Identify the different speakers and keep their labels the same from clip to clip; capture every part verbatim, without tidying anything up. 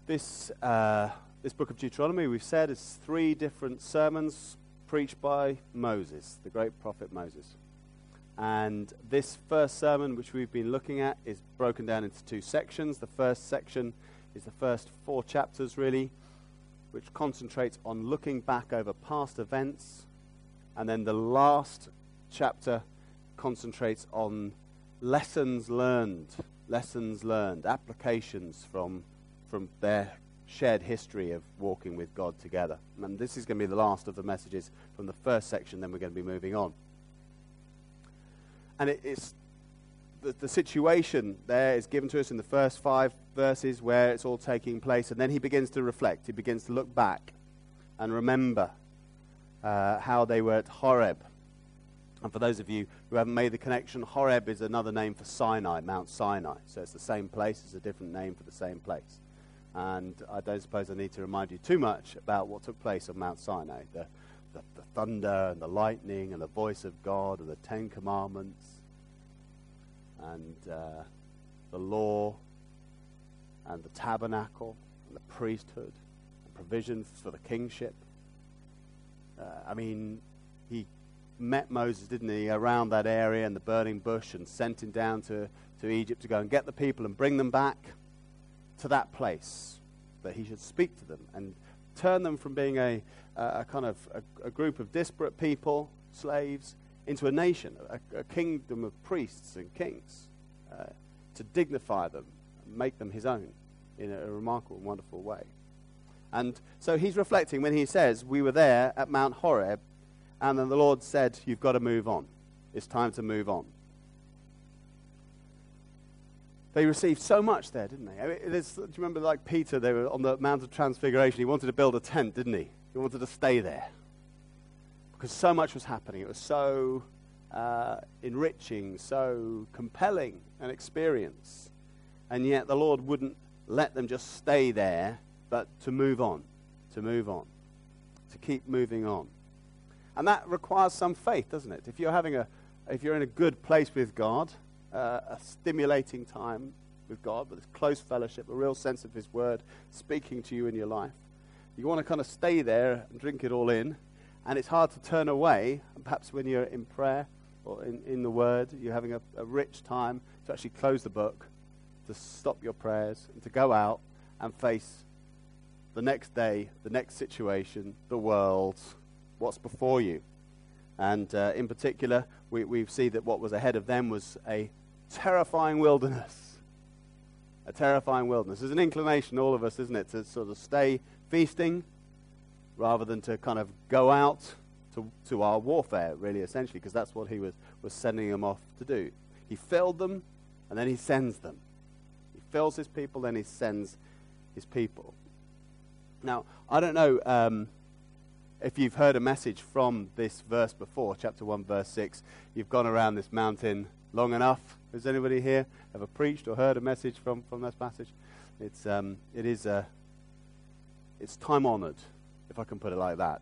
Speaker 1: This uh, this book of Deuteronomy, we've said, is three different sermons preached by Moses, the great prophet Moses. And this first sermon, which we've been looking at, is broken down into two sections. The first section is the first four chapters, really, which concentrates on looking back over past events. And then the last chapter concentrates on lessons learned, lessons learned, applications from from their shared history of walking with God together. And this is going to be the last of the messages from the first section, then we're going to be moving on. And it, it's the, the situation there is given to us in the first five verses where it's all taking place, and then he begins to reflect. He begins to look back and remember uh, how they were at Horeb. And for those of you who haven't made the connection, Horeb is another name for Sinai, Mount Sinai. So it's the same place, it's a different name for the same place. And I don't suppose I need to remind you too much about what took place on Mount Sinai. The, the, the thunder and the lightning and the voice of God and the Ten Commandments and uh, the law and the tabernacle and the priesthood and provision for the kingship. Uh, I mean, he met Moses, didn't he, around that area and the burning bush, and sent him down to, to Egypt to go and get the people and bring them back to that place, that he should speak to them and turn them from being a, a, a kind of a, a group of disparate people, slaves, into a nation, a, a kingdom of priests and kings, uh, to dignify them and make them his own in a, a remarkable and wonderful way. And so he's reflecting when he says, we were there at Mount Horeb, and then the Lord said, you've got to move on. It's time to move on. They received so much there, didn't they? I mean, it is, do you remember, like Peter, they were on the Mount of Transfiguration. He wanted to build a tent, didn't he? He wanted to stay there because so much was happening. It was so uh, enriching, so compelling an experience. And yet the Lord wouldn't let them just stay there, but to move on, to move on, to keep moving on. And that requires some faith, doesn't it? If you're having a, if you're in a good place with God, uh, a stimulating time with God, with close fellowship, a real sense of his word speaking to you in your life, you want to kind of stay there and drink it all in, and it's hard to turn away. And perhaps when you're in prayer or in, in the word, you're having a, a rich time to actually close the book, to stop your prayers, and to go out and face the next day, the next situation, the world, what's before you. And uh, in particular, we, we see that what was ahead of them was a terrifying wilderness. A terrifying wilderness. There's an inclination, all of us, isn't it, to sort of stay feasting rather than to kind of go out to, to our warfare, really, essentially, because that's what he was, was sending them off to do. He filled them, and then he sends them. He fills his people, then he sends his people. Now, I don't know um, if you've heard a message from this verse before, chapter one, verse six. You've gone around this mountain long enough. Has anybody here ever preached or heard a message from, from this passage? It's um, it is uh, it's time-honored, if I can put it like that.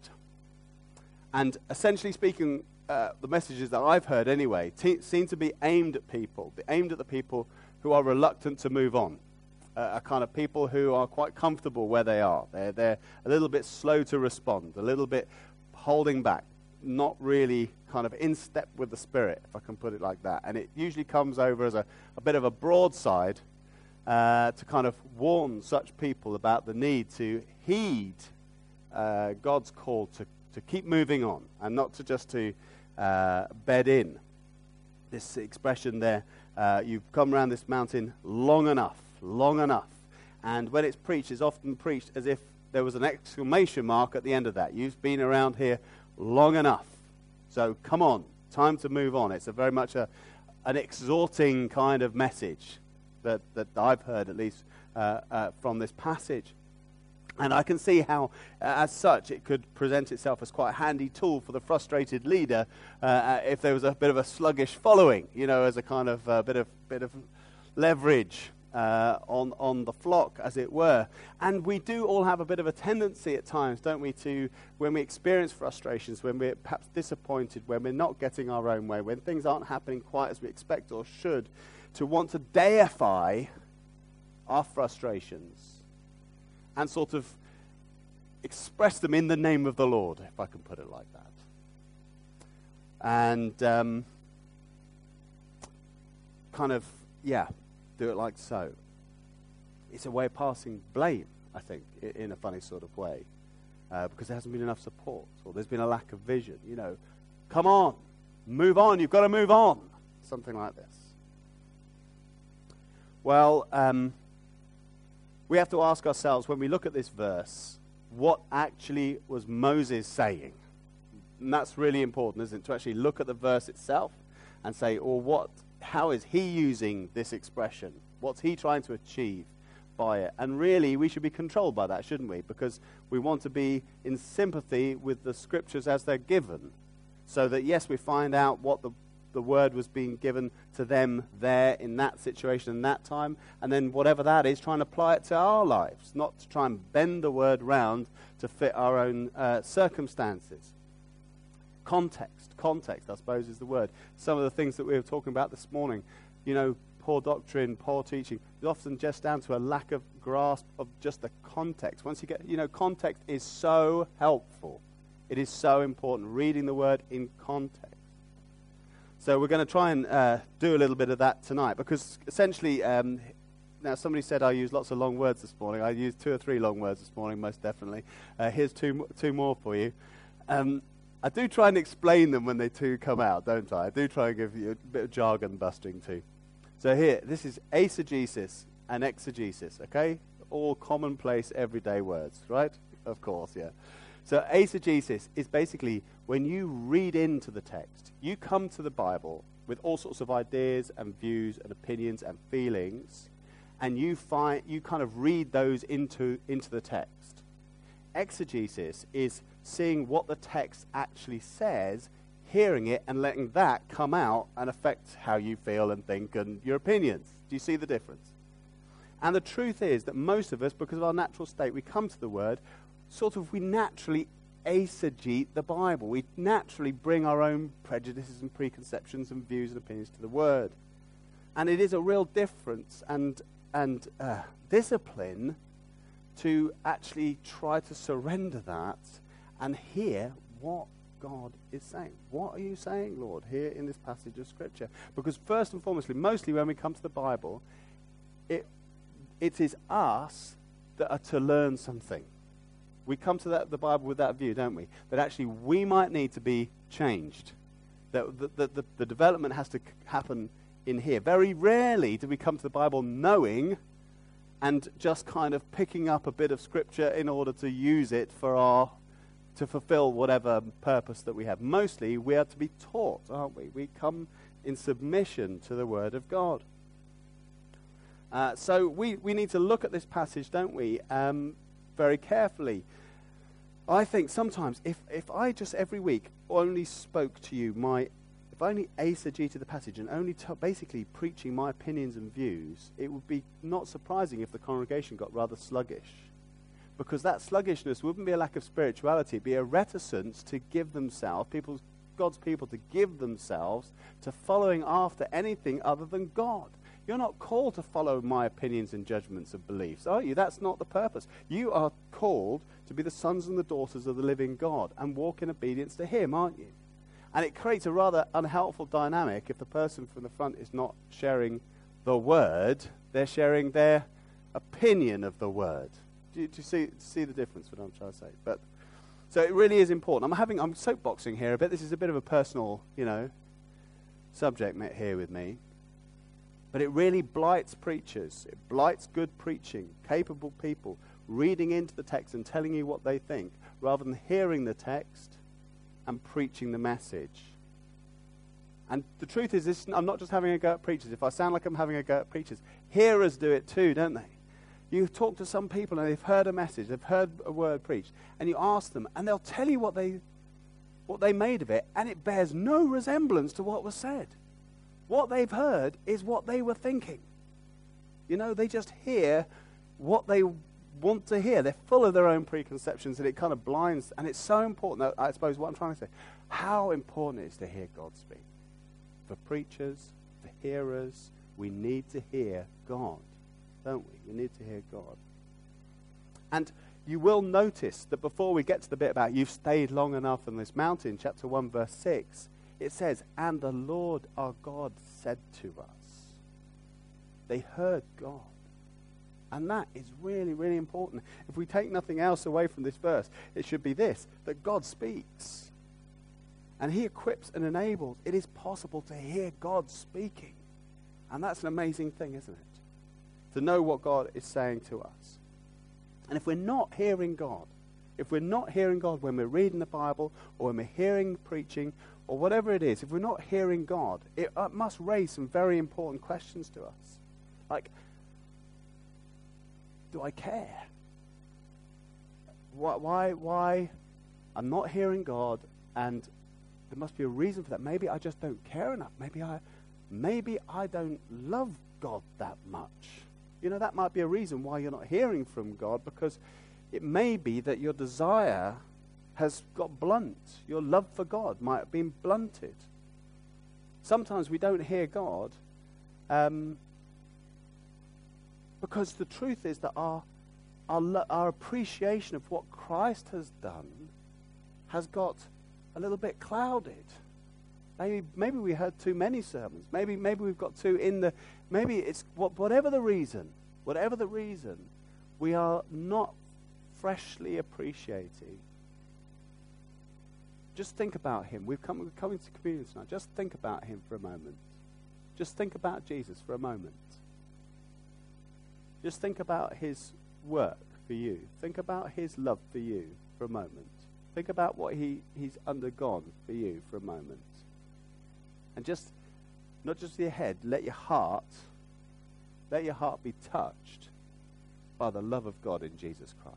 Speaker 1: And essentially speaking, uh, the messages that I've heard anyway te- seem to be aimed at people, aimed at the people who are reluctant to move on. Uh, a kind of people who are quite comfortable where they are. They're, they're a little bit slow to respond, a little bit holding back, not really kind of in step with the Spirit, if I can put it like that. And it usually comes over as a, a bit of a broadside uh, to kind of warn such people about the need to heed uh, God's call to, to keep moving on and not to just to uh, bed in. This expression there, uh, you've come around this mountain long enough. long enough. And when it's preached, it's often preached as if there was an exclamation mark at the end of that. You've been around here long enough. So come on, time to move on. It's a very much a, an exhorting kind of message that, that I've heard, at least, uh, uh, from this passage. And I can see how, uh, as such, it could present itself as quite a handy tool for the frustrated leader uh, if there was a bit of a sluggish following, you know, as a kind of uh, bit of bit of leverage Uh, on, on the flock, as it were. And we do all have a bit of a tendency at times, don't we, to, when we experience frustrations, when we're perhaps disappointed, when we're not getting our own way, when things aren't happening quite as we expect or should, to want to deify our frustrations, and sort of express them in the name of the Lord, if I can put it like that. And um, kind of, yeah, do it like so. It's a way of passing blame, I think, in, in a funny sort of way, uh, because there hasn't been enough support, or there's been a lack of vision. You know, come on, move on, you've got to move on. Something like this. Well, um, we have to ask ourselves, when we look at this verse, what actually was Moses saying? And that's really important, isn't it? To actually look at the verse itself and say, or what, how is he using this expression? What's he trying to achieve by it? And really, we should be controlled by that, shouldn't we? Because we want to be in sympathy with the scriptures as they're given. So that, yes, we find out what the the word was being given to them there in that situation and that time, and then whatever that is, try and apply it to our lives, not to try and bend the word round to fit our own uh, circumstances. Context, context, I suppose, is the word. Some of the things that we were talking about this morning, you know, poor doctrine, poor teaching, is often just down to a lack of grasp of just the context. Once you get, you know, context is so helpful. It is so important, reading the word in context. So we're going to try and uh, do a little bit of that tonight, because essentially, um, now somebody said I used lots of long words this morning. I used two or three long words this morning, most definitely. Uh, here's two, two more for you. Um, I do try and explain them when they two come out, don't I? I do try and give you a bit of jargon busting too. So here, this is eisegesis and exegesis, okay? All commonplace, everyday words, right? Of course, yeah. So eisegesis is basically when you read into the text, you come to the Bible with all sorts of ideas and views and opinions and feelings, and you find you kind of read those into, into the text. Exegesis is seeing what the text actually says, hearing it, and letting that come out and affect how you feel and think and your opinions. Do you see the difference? And the truth is that most of us, because of our natural state, we come to the Word, sort of we naturally eisegete the Bible. We naturally bring our own prejudices and preconceptions and views and opinions to the Word. And it is a real difference and, and uh, discipline to actually try to surrender that and hear what God is saying. What are you saying, Lord, here in this passage of Scripture? Because first and foremostly, mostly when we come to the Bible, it it is us that are to learn something. We come to that, the Bible with that view, don't we? That actually we might need to be changed. That the, the, the, the development has to c- happen in here. Very rarely do we come to the Bible knowing and just kind of picking up a bit of Scripture in order to use it for our, to fulfill whatever purpose that we have. Mostly we are to be taught, aren't we? We come in submission to the Word of God. Uh, so we, we need to look at this passage, don't we, um, very carefully. I think sometimes if, if I just every week only spoke to you my, if I only eisegeted the passage and only t- basically preaching my opinions and views, it would be not surprising if the congregation got rather sluggish. Because that sluggishness wouldn't be a lack of spirituality, it'd be a reticence to give themselves, people, God's people to give themselves to following after anything other than God. You're not called to follow my opinions and judgments and beliefs, are you? That's not the purpose. You are called to be the sons and the daughters of the living God and walk in obedience to Him, aren't you? And it creates a rather unhelpful dynamic if the person from the front is not sharing the Word, they're sharing their opinion of the Word. Do you, do you see, see the difference, what I'm trying to say? But so it really is important. I'm having, I'm soapboxing here a bit. This is a bit of a personal, you know, subject here with me. But it really blights preachers. It blights good preaching, capable people, reading into the text and telling you what they think, rather than hearing the text and preaching the message. And the truth is, this, I'm not just having a go at preachers. If I sound like I'm having a go at preachers, hearers do it too, don't they? You talk to some people and they've heard a message, they've heard a word preached, and you ask them, and they'll tell you what they, what they made of it, and it bears no resemblance to what was said. What they've heard is what they were thinking. You know, they just hear what they want to hear. They're full of their own preconceptions, and it kind of blinds. And it's so important, I suppose, what I'm trying to say, how important it is to hear God speak. For preachers, for hearers, we need to hear God, don't we? We need to hear God. And you will notice that before we get to the bit about you've stayed long enough on this mountain, chapter one, verse six, it says, and the Lord our God said to us. They heard God. And that is really, really important. If we take nothing else away from this verse, it should be this, that God speaks. And he equips and enables. It is possible to hear God speaking. And that's an amazing thing, isn't it? To know what God is saying to us. And if we're not hearing God, if we're not hearing God when we're reading the Bible or when we're hearing preaching or whatever it is, if we're not hearing God, it uh, must raise some very important questions to us. Like, do I care? Why, why, why I'm not hearing God, and there must be a reason for that. Maybe I just don't care enough. Maybe I, maybe I don't love God that much. You know, that might be a reason why you're not hearing from God, because it may be that your desire has got blunt. Your love for God might have been blunted. Sometimes we don't hear God um, because the truth is that our, our, lo- our appreciation of what Christ has done has got a little bit clouded. Maybe maybe we heard too many sermons. Maybe maybe we've got too in the. Maybe it's what, whatever the reason. Whatever the reason, we are not freshly appreciating. Just think about him. We've come we're coming to communion tonight. Just think about him for a moment. Just think about Jesus for a moment. Just think about his work for you. Think about his love for you for a moment. Think about what he, he's undergone for you for a moment. And just, not just your head, let your heart, let your heart be touched by the love of God in Jesus Christ.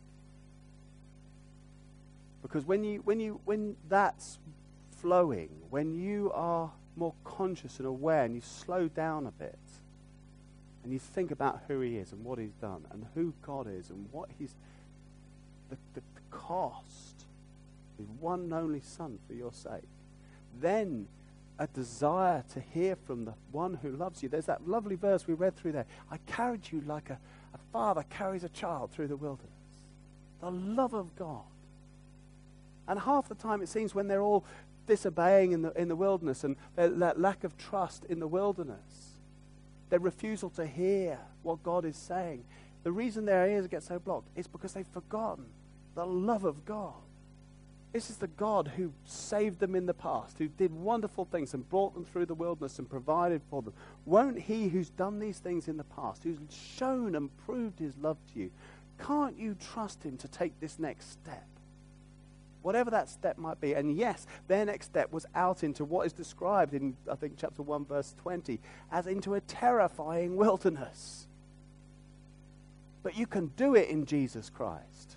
Speaker 1: Because when you, when you, when that's flowing, when you are more conscious and aware and you slow down a bit, and you think about who he is and what he's done and who God is and what he's, the, the, the cost, his one and only Son for your sake, then a desire to hear from the one who loves you. There's that lovely verse we read through there. I carried you like a, a father carries a child through the wilderness. The love of God. And half the time it seems when they're all disobeying in the, in the wilderness and that lack of trust in the wilderness, their refusal to hear what God is saying, the reason their ears get so blocked is because they've forgotten the love of God. This is the God who saved them in the past, who did wonderful things and brought them through the wilderness and provided for them. Won't he who's done these things in the past, who's shown and proved his love to you, can't you trust him to take this next step? Whatever that step might be. And yes, their next step was out into what is described in, I think, chapter one, verse twenty, as into a terrifying wilderness. But you can do it in Jesus Christ.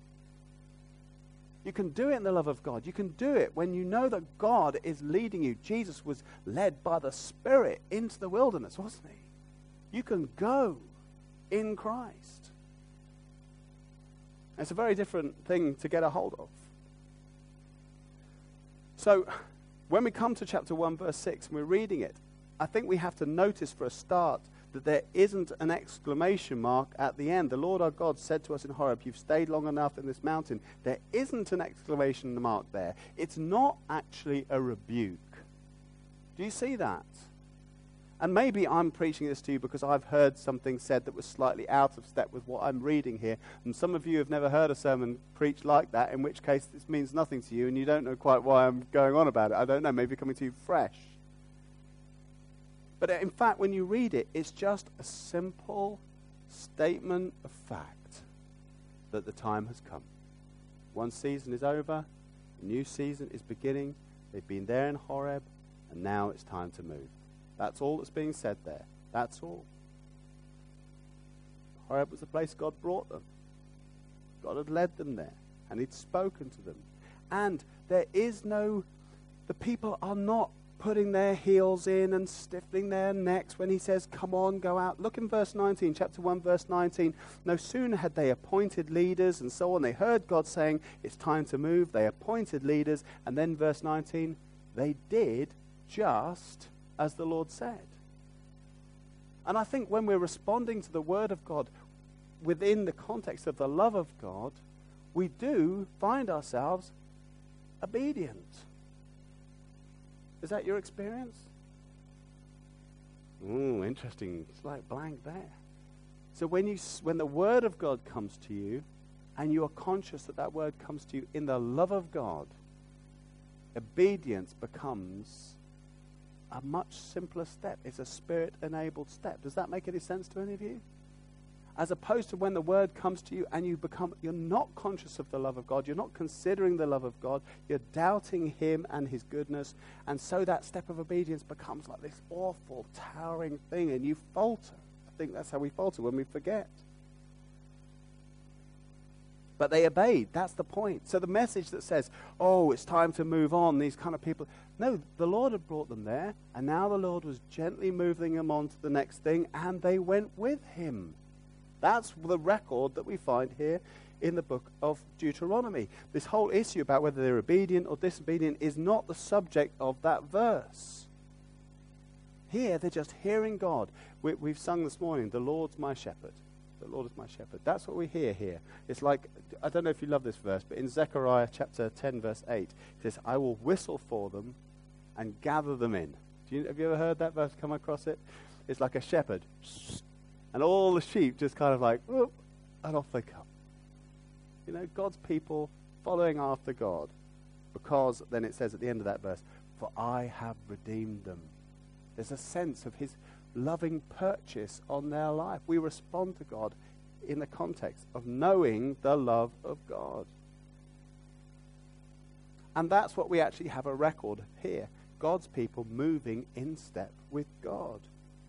Speaker 1: You can do it in the love of God. You can do it when you know that God is leading you. Jesus was led by the Spirit into the wilderness, wasn't he? You can go in Christ. It's a very different thing to get a hold of. So, when we come to chapter one, verse six, and we're reading it, I think we have to notice for a start that there isn't an exclamation mark at the end. The Lord our God said to us in Horeb, you've stayed long enough in this mountain. There isn't an exclamation mark there. It's not actually a rebuke. Do you see that? And maybe I'm preaching this to you because I've heard something said that was slightly out of step with what I'm reading here. And some of you have never heard a sermon preached like that, in which case this means nothing to you and you don't know quite why I'm going on about it. I don't know, maybe coming to you fresh. But in fact, when you read it, it's just a simple statement of fact that the time has come. One season is over, a new season is beginning. They've been there in Horeb, and now it's time to move. That's all that's being said there. That's all. Horeb was the place God brought them. God had led them there, and he'd spoken to them. And there is no, the people are not putting their heels in and stiffening their necks when he says, come on, go out. Look in verse nineteen, chapter one, verse nineteen. No sooner had they appointed leaders and so on. They heard God saying, it's time to move. They appointed leaders. And then verse nineteen, they did just as the Lord said. And I think when we're responding to the word of God, within the context of the love of God, we do find ourselves obedient. Is that your experience? Ooh, interesting. It's like blank there. So when you, when the word of God comes to you, and you are conscious that that word comes to you in the love of God, obedience becomes a much simpler step. It's a spirit-enabled step. Does that make any sense to any of you? As opposed to when the word comes to you and you become, you're not conscious of the love of God, you're not considering the love of God, you're doubting him and his goodness, and so that step of obedience becomes like this awful, towering thing, and you falter. I think that's how we falter, when we forget. But they obeyed. That's the point. So the message that says, oh, it's time to move on, these kind of people. No, the Lord had brought them there, and now the Lord was gently moving them on to the next thing, and they went with him. That's the record that we find here in the book of Deuteronomy. This whole issue about whether they're obedient or disobedient is not the subject of that verse. Here, they're just hearing God. We, we've sung this morning, the Lord's my shepherd. The Lord is my shepherd. That's what we hear here. It's like, I don't know if you love this verse, but in Zechariah chapter ten, verse eight, it says, I will whistle for them and gather them in. Do you, have you ever heard that verse, come across it? It's like a shepherd. And all the sheep just kind of like, whoop, and off they come. You know, God's people following after God. Because then it says at the end of that verse, for I have redeemed them. There's a sense of his loving purchase on their life. We respond to God in the context of knowing the love of God. And that's what we actually have a record here. God's people moving in step with God.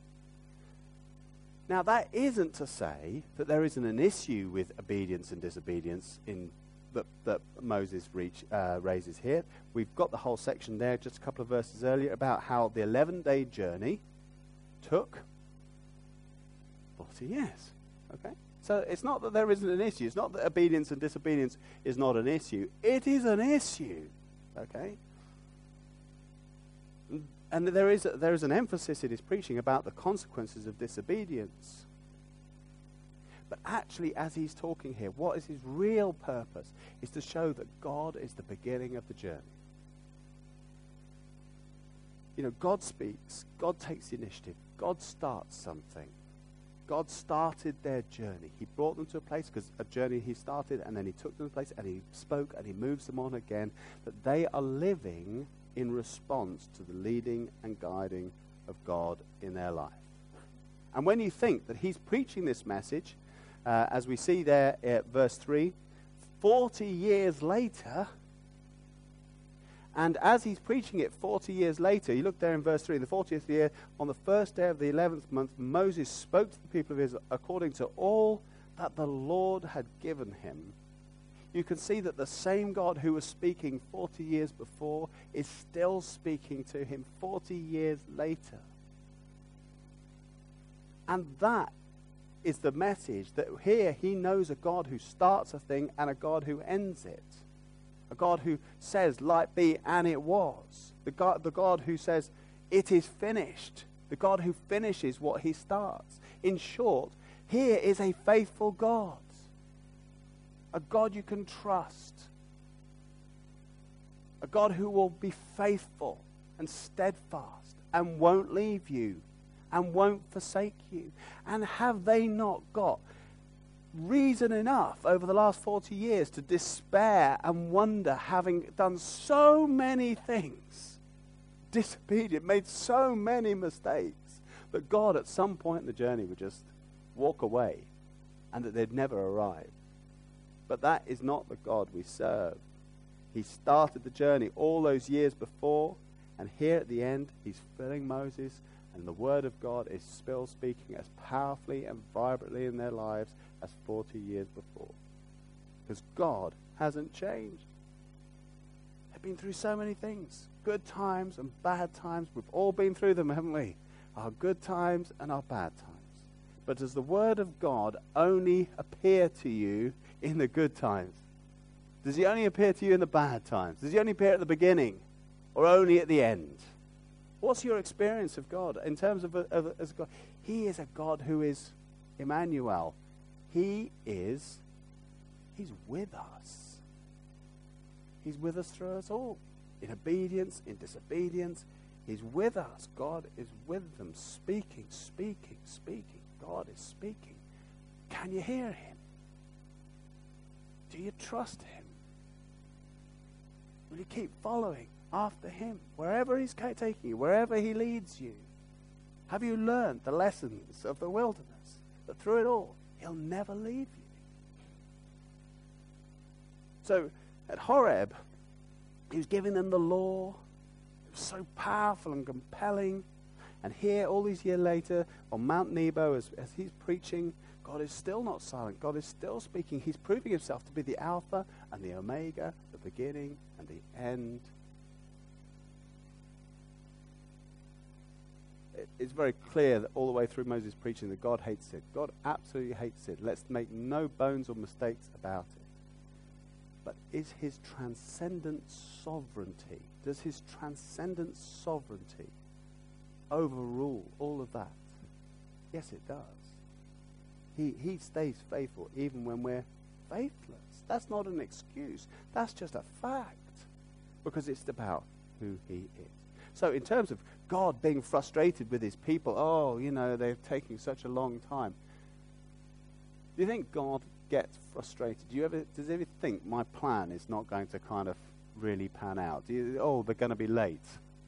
Speaker 1: Now, that isn't to say that there isn't an issue with obedience and disobedience in that, that Moses reach, uh, raises here. We've got the whole section there just a couple of verses earlier about how the eleven-day journey took forty years. Okay? So it's not that there isn't an issue. It's not that obedience and disobedience is not an issue. It is an issue. Okay? And there is, a, there is an emphasis in his preaching about the consequences of disobedience. But actually, as he's talking here, what is his real purpose is to show that God is the beginning of the journey. You know, God speaks. God takes the initiative. God starts something. God started their journey. He brought them to a place, because a journey he started, and then he took them to a place, and he spoke, and he moves them on again, that they are living in response to the leading and guiding of God in their life. And when you think that he's preaching this message, uh, as we see there at verse three, forty years later, and as he's preaching it forty years later, you look there in verse three, in the fortieth year, on the first day of the eleventh month, Moses spoke to the people of Israel according to all that the Lord had given him. You can see that the same God who was speaking forty years before is still speaking to him forty years later. And that is the message, that here he knows a God who starts a thing and a God who ends it. A God who says, light be, and it was. The God, the God who says, it is finished. The God who finishes what he starts. In short, here is a faithful God. A God you can trust. A God who will be faithful and steadfast and won't leave you and won't forsake you. And have they not got reason enough over the last forty years to despair and wonder, having done so many things, disobedient, made so many mistakes, that God at some point in the journey would just walk away and that they'd never arrive? But that is not the God we serve. He started the journey all those years before, and here at the end, he's filling Moses, and the word of God is still speaking as powerfully and vibrantly in their lives as forty years before. Because God hasn't changed. They've been through so many things. Good times and bad times. We've all been through them, haven't we? Our good times and our bad times. But does the word of God only appear to you in the good times? Does he only appear to you in the bad times? Does he only appear at the beginning or only at the end? What's your experience of God in terms of, of as God? He is a God who is Emmanuel, He is, he's with us. He's with us through us all. In obedience, in disobedience, he's with us. God is with them, speaking, speaking, speaking. God is speaking. Can you hear him? Do you trust him? Will you keep following after him, wherever he's taking you, wherever he leads you? Have you learned the lessons of the wilderness, that through it all, he'll never leave you? So, at Horeb, he was giving them the law. It was so powerful and compelling. And here, all these years later, on Mount Nebo, as, as he's preaching, God is still not silent. God is still speaking. He's proving himself to be the Alpha and the Omega, the beginning and the end. It, it's very clear that all the way through Moses' preaching that God hates sin. God absolutely hates sin. Let's make no bones or mistakes about it. But is his transcendent sovereignty, does his transcendent sovereignty overrule all of that? Yes, it does. He, he stays faithful even when we're faithless. That's not an excuse. That's just a fact. Because it's about who he is. So in terms of God being frustrated with his people, oh, you know, they're taking such a long time. Do you think God gets frustrated? Do you ever, does he ever think my plan is not going to kind of really pan out? Do you, oh, they're going to be late.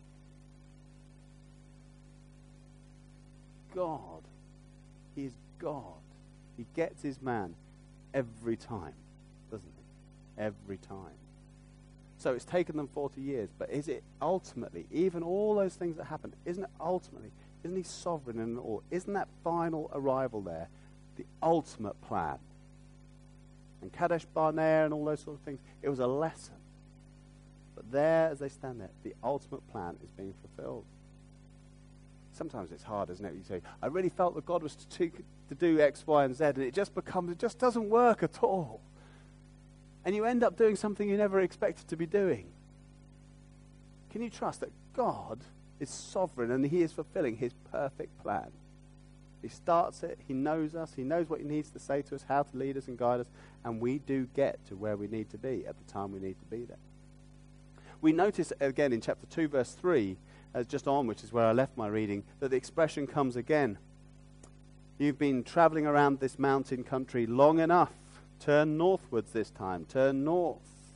Speaker 1: God, he is God. He gets his man every time, doesn't he? Every time. So it's taken them forty years, but is it ultimately, even all those things that happen, isn't it ultimately, isn't he sovereign in it all? Isn't that final arrival there the ultimate plan? And Kadesh Barnea and all those sort of things, it was a lesson. But there, as they stand there, the ultimate plan is being fulfilled. Sometimes it's hard, isn't it? You say, I really felt that God was to, to, to do X, Y, and Z, and it just becomes, it just doesn't work at all. And you end up doing something you never expected to be doing. Can you trust that God is sovereign and he is fulfilling his perfect plan? He starts it, he knows us, he knows what he needs to say to us, how to lead us and guide us, and we do get to where we need to be at the time we need to be there. We notice again in chapter two, verse three, as just on, which is where I left my reading, that the expression comes again. You've been traveling around this mountain country long enough. Turn northwards this time. Turn north.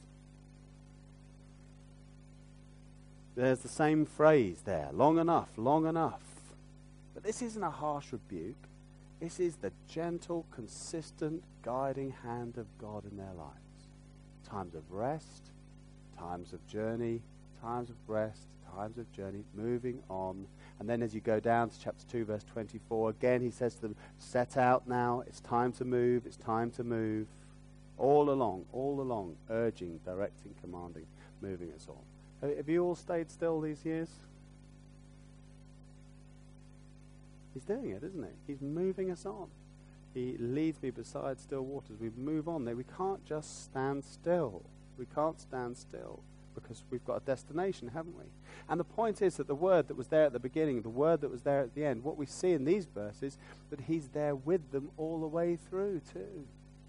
Speaker 1: There's the same phrase there. Long enough, long enough. But this isn't a harsh rebuke. This is the gentle, consistent, guiding hand of God in their lives. Times of rest, times of journey, times of rest, times of journey, moving on. And then as you go down to chapter two, verse twenty-four, again he says to them, set out now, it's time to move, it's time to move. All along, all along, urging, directing, commanding, moving us on. Have you all stayed still these years? He's doing it, isn't he? He's moving us on. He leads me beside still waters. We move on there. We can't just stand still. We can't stand still because we've got a destination, haven't we? And the point is that the word that was there at the beginning, the word that was there at the end, what we see in these verses, that he's there with them all the way through too.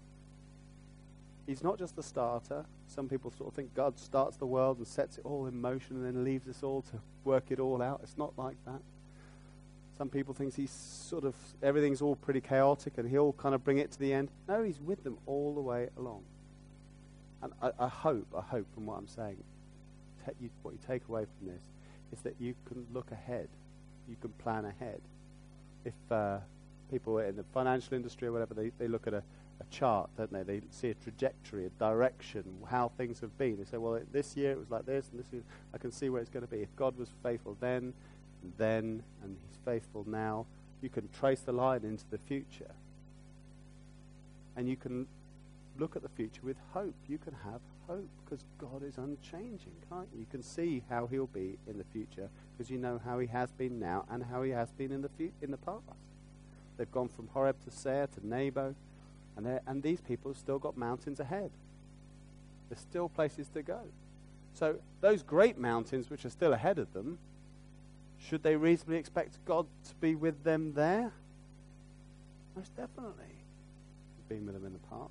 Speaker 1: He's not just the starter. Some people sort of think God starts the world and sets it all in motion and then leaves us all to work it all out. It's not like that. Some people think he's sort of, everything's all pretty chaotic and he'll kind of bring it to the end. No, he's with them all the way along. And I, I hope, I hope from what I'm saying, te- you, what you take away from this is that you can look ahead. You can plan ahead. If uh, people in the financial industry or whatever, they, they look at a, a chart, don't they? They see a trajectory, a direction, how things have been. They say, well, this year it was like this, and this year I can see where it's going to be. If God was faithful then, and then, and he's faithful now, you can trace the line into the future. And you can look at the future with hope. You can have hope because God is unchanging, can't you? You can see how he'll be in the future because you know how he has been now and how he has been in the fu- in the past. They've gone from Horeb to Seir to Nebo, and, and these people have still got mountains ahead. There's still places to go. So those great mountains which are still ahead of them, should they reasonably expect God to be with them there? Most definitely. been with them in the past.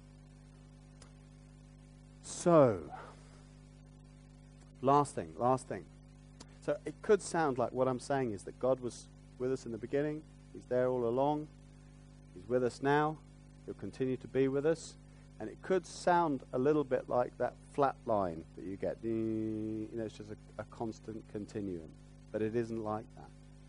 Speaker 1: So, last thing, last thing. So it could sound like what I'm saying is that God was with us in the beginning. He's there all along. He's with us now. He'll continue to be with us. And it could sound a little bit like that flat line that you get. You know, it's just a, a constant continuum. But it isn't like that.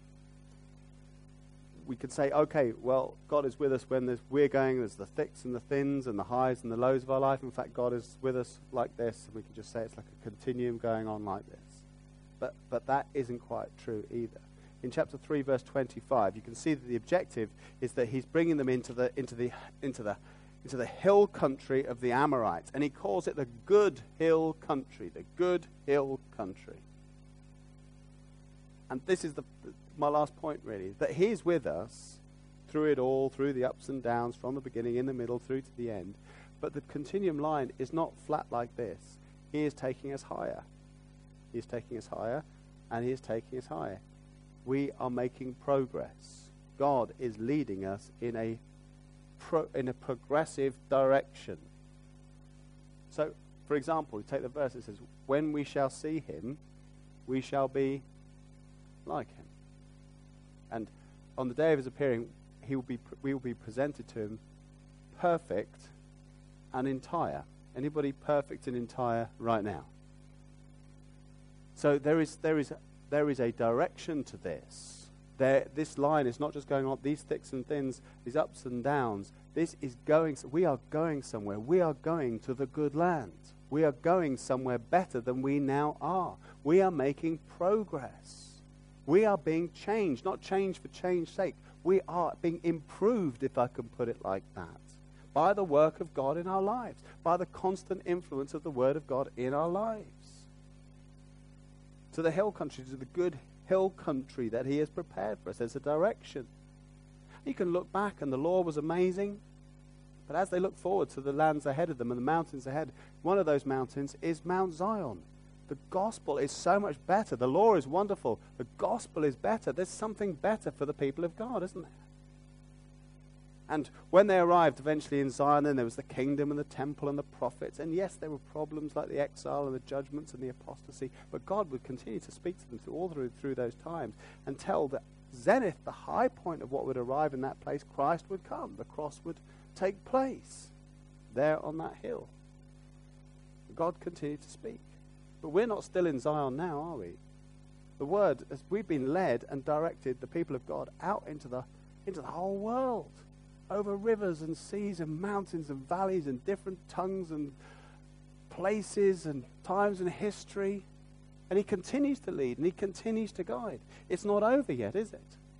Speaker 1: We could say, okay, well, God is with us when there's, we're going, there's the thicks and the thins and the highs and the lows of our life. In fact, God is with us like this. And we can just say it's like a continuum going on like this. But, but that isn't quite true either. In chapter three, verse twenty-five, you can see that the objective is that he's bringing them into the, into the, into the, into the hill country of the Amorites. And he calls it the good hill country, the good hill country. And this is the, my last point, really, that he's with us through it all, through the ups and downs, from the beginning, in the middle, through to the end. But the continuum line is not flat like this. He is taking us higher. He is taking us higher, and he is taking us higher. We are making progress. God is leading us in a pro, in a progressive direction. So, for example, you take the verse that says, when we shall see him, we shall be like him. And on the day of his appearing, he will be, we will be presented to him perfect and entire. Anybody perfect and entire right now? So there is there is there is a direction to this. There, this line is not just going on these thicks and thins, these ups and downs. This is going. We are going somewhere. We are going to the good land. We are going somewhere better than we now are. We are making progress. We are being changed, not changed for change's sake. We are being improved, if I can put it like that, by the work of God in our lives, by the constant influence of the Word of God in our lives. To the hill country, to the good hill country that he has prepared for us. There's a direction. You can look back, and the law was amazing, but as they look forward to the lands ahead of them and the mountains ahead, one of those mountains is Mount Zion. The gospel is so much better. The law is wonderful. The gospel is better. There's something better for the people of God, isn't there? And when they arrived eventually in Zion, then there was the kingdom and the temple and the prophets. And yes, there were problems like the exile and the judgments and the apostasy. But God would continue to speak to them through all through, through those times until the zenith, the high point of what would arrive in that place, Christ would come. The cross would take place there on that hill. God continued to speak. But we're not still in Zion now, are we? The word, as we've been led and directed the people of God out into the into the whole world, over rivers and seas and mountains and valleys and different tongues and places and times in history. And he continues to lead and he continues to guide. It's not over yet, is it?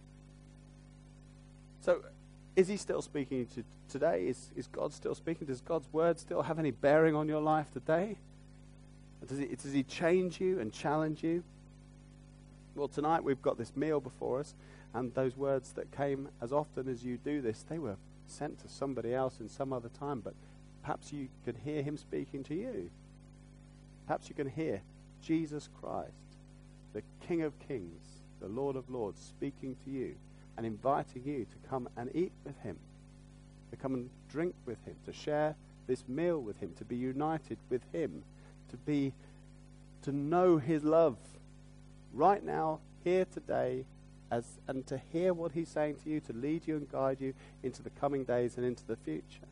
Speaker 1: So, is he still speaking to today? Is, is God still speaking? Does God's word still have any bearing on your life today? Does he, does he change you and challenge you? Well, tonight we've got this meal before us, and those words that came, as often as you do this, they were sent to somebody else in some other time, but perhaps you could hear him speaking to you. Perhaps you can hear Jesus Christ, the King of Kings, the Lord of Lords, speaking to you and inviting you to come and eat with him, to come and drink with him, to share this meal with him, to be united with him, to be, to know his love right now, here today, as and to hear what he's saying to you, to lead you and guide you into the coming days and into the future.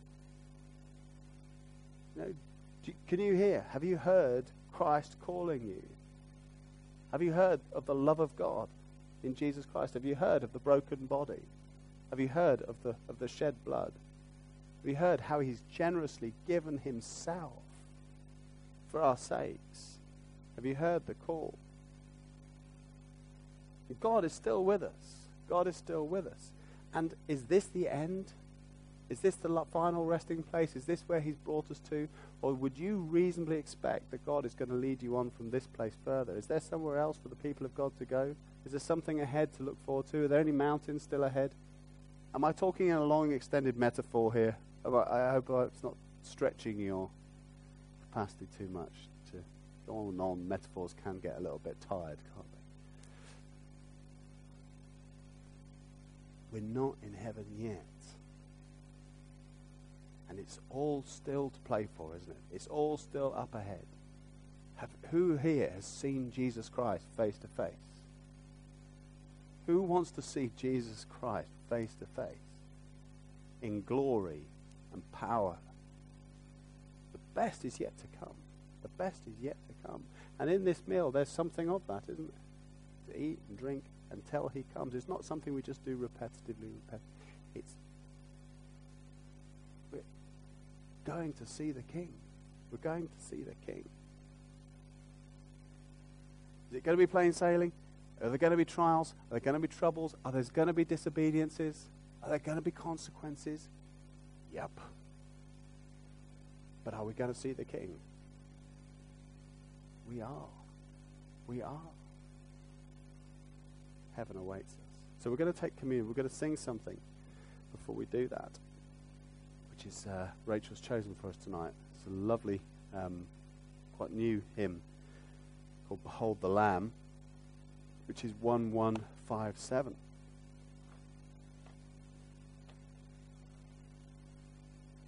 Speaker 1: You know, do, can you hear? Have you heard Christ calling you? Have you heard of the love of God in Jesus Christ? Have you heard of the broken body? Have you heard of the of the shed blood? Have you heard how he's generously given himself for our sakes? Have you heard the call? God is still with us. God is still with us. And is this the end? Is this the final resting place? Is this where he's brought us to? Or would you reasonably expect that God is going to lead you on from this place further? Is there somewhere else for the people of God to go? Is there something ahead to look forward to? Are there any mountains still ahead? Am I talking in a long, extended metaphor here? I hope it's not stretching your capacity too much. To go on and on, metaphors can get a little bit tired, can't they? We're not in heaven yet. it's all still to play for, isn't it? It's all still up ahead. Have, who here has seen Jesus Christ face to face? Who wants to see Jesus Christ face to face in glory and power? The best is yet to come. The best is yet to come. And in this meal, there's something of that, isn't there? To eat and drink until he comes. It's not something we just do repetitively. Repet- it's we're going to see the King. We're going to see the King. Is it going to be plain sailing? Are there going to be trials? Are there going to be troubles? Are there going to be disobediences? Are there going to be consequences? Yep. But are we going to see the King? We are. We are. Heaven awaits us. So we're going to take communion. We're going to sing something before we do that, which is uh, Rachel's chosen for us tonight. It's a lovely, um, quite new hymn called Behold the Lamb, which is one one five seven.